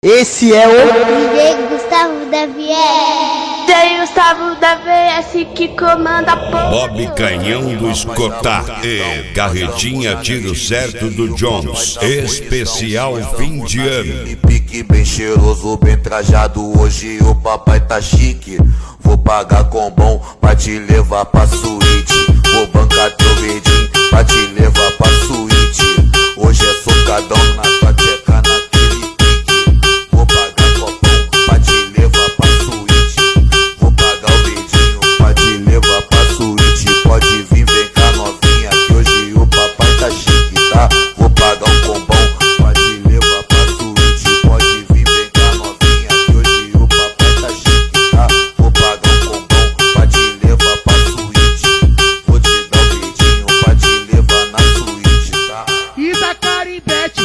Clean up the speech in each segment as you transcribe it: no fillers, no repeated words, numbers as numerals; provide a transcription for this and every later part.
Esse é o DJ Gustavo da VS. DJ Gustavo da VS que comanda a porra. Bob Canhão do Escotar e Carretinha Tiro Certo do Jones. Especial fim de ano. Pique bem cheiroso, bem trajado. Hoje o papai tá chique. Vou pagar com bom pra te levar pra suíte. Vou bancar teu verdinho pra te levar pra suíte. Hoje é socadão na tua tcheca naquele pique. Vou pagar com bom pra te levar pra suíte. Vou pagar o verdinho pra te levar pra suíte. Pode vir, vem cá novinha, que hoje o papai tá chique, tá? Vou pagar um combão pra te levar pra suíte. Pode vir, vem cá novinha, que hoje o papai tá chique, tá? Vou pagar um combão pra te levar pra suíte. Vou te dar um beijinho pra te levar na suíte, tá? Isa Caribete,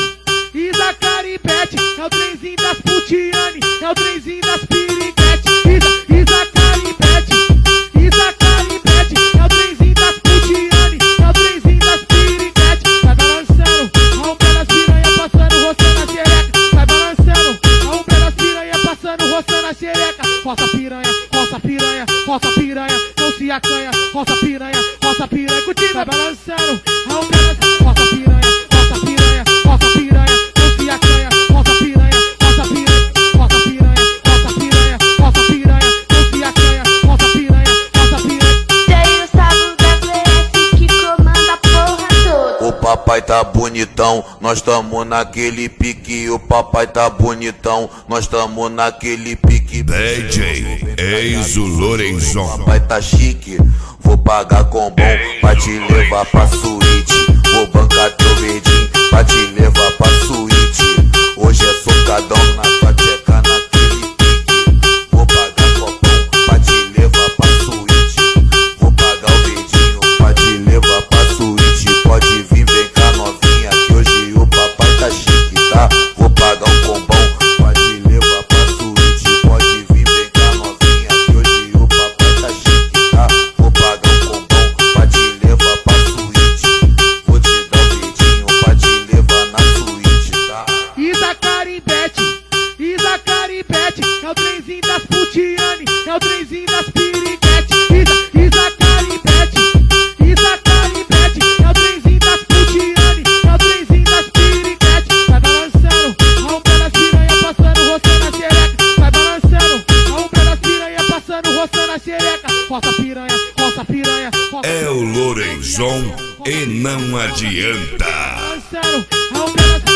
é o trenzinho das putiane, é o trenzinho das piriguete. Isa Caribete, é o trenzinho das putiane, é o trenzinho das piriguete. Vai balançando, a um pelas piranha passando, roçando a xereca. Vai balançando, a um pelas piranha passando, roçando a xereca. Roça piranha, roça piranha, roça piranha, não se acanha. Roça piranha, curtindo. Vai balançando, a um pelas roça piranha. Papai tá bonitão, nós tamo naquele pique. O papai tá bonitão, nós tamo naquele pique. DJ Eis o Lorenzon. Papai tá chique, vou pagar com bom pra te levar pra suíte. Vou bancar teu verdinho pra te levar pra suíte. Hoje é socadão na tua tcheca naquele pique. Vou pagar com bom pra te levar pra suíte. Vou pagar o verdinho pra te levar pra suíte. Pode vir, vem cá novinha, que hoje o papai tá chique, tá? Vou pagar um combão pra te levar pra suíte. Pode vir, vem cá novinha, que hoje o papai tá chique, tá? Vou pagar um combão pra te levar pra suíte. Vou te dar um beijinho pra te levar na suíte, tá? Isa Caribete, é o trenzinho das putiane, é o trenzinho das piriguete. Isa Caribete, é o trenzinho das putiane, é o trenzinho das piriguete. Vai balançando, a um pelas piranha passando, roçando a xereca. Vai balançando, a um pelas piranha passando, roçando a xereca. Roça piranha, roça piranha, roça. É o Lorenzon e não adianta. Balançando, a um pelas